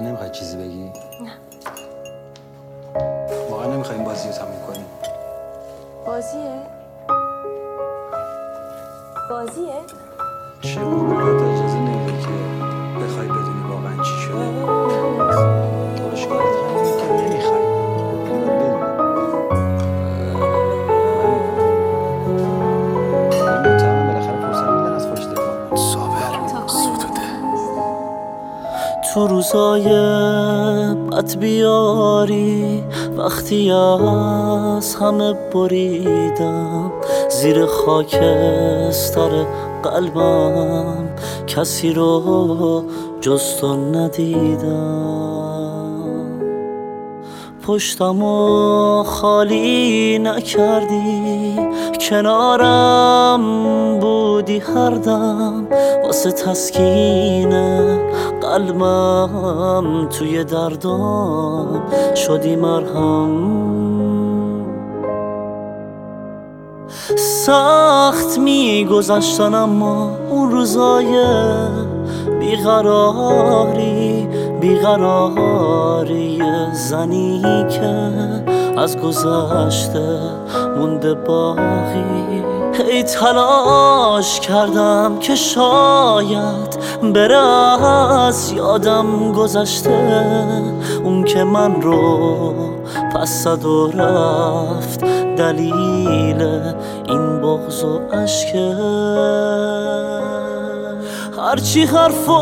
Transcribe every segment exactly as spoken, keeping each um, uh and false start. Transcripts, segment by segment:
نمیخوای چیزی بگی؟ نه. واقعا نمیخوای این بازی رو تموم کنیم؟ بازیه؟ بازیه؟ چه قربونت اجازه نمیده که بخوای بدونی واقعا چی شده؟ تو اشکالت همینه که نمیخوای. من باید بدونم. من مطمئنم بالاخره فرصت میدن از خودش دفاع کنه. صابر ستوده تو روزای بد بیاری وقتی از همه بریدم زیر خاکستر قلبم کسی رو جز تو ندیدم پشتمو خالی نکردی کنارم بودی هر دم واسه تسکین قلبم توی دردام شدی مرهم سخت میگذشتن اما اون روزای بیقراری بیقراری زنی که از گذشته مونده باقی هی تلاش کردم که شاید بره از یادم گذشته اون که من رو پس زد و رفت دلیل این بغض و عشقه هرچی حرف و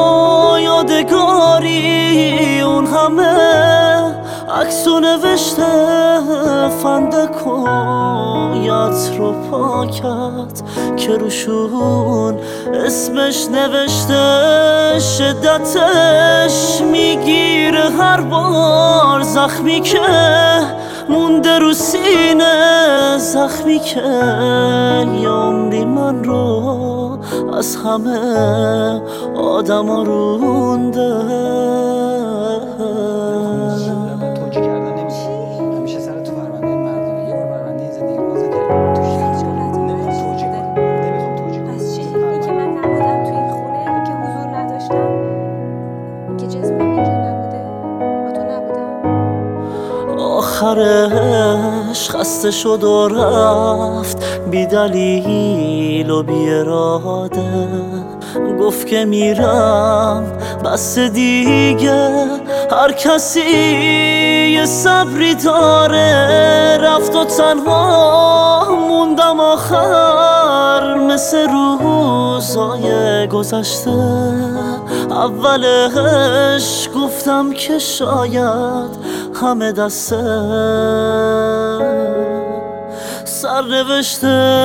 یادگاری اون همه عکس و نوشته فندک و یاد رو پاکت که روشون اسمش نوشته شدتش میگیره هر بار زخمی که مونده رو سینه زخمی که یه عمری من رو از همه آدم ها رونده توجیه کردن نمیشه همیشه سر تو پرونده مردونه یه بار پرونده این زندگی رو بازه کردیم تو نمیخوام توجیه کنم نمیخوام توجیه کنم پس چی؟ این که من نبودم توی این خونه این که حضور نداشتم این که جسمم اینجا نبوده با تو نبودم آخرش خسته شد و رفت بی دلیل و بی اراده گفت که میرم بس دیگه هر کسی یه صبری داره رفت و تنها موندم آخر مثل روزای گذشته اولش گفتم که شاید همه دسته سرنوشته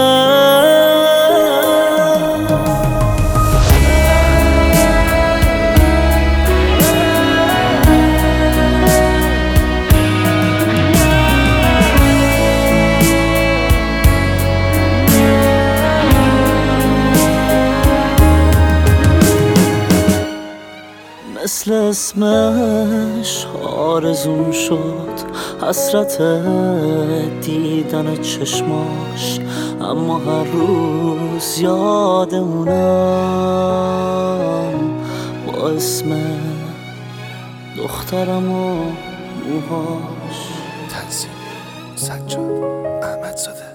مثل اسمش آرزوم شد حسرت دیدن چشماش اما هر روز یاد اونم با اسم دخترم و موهاش تنظیم سجاد احمدزاده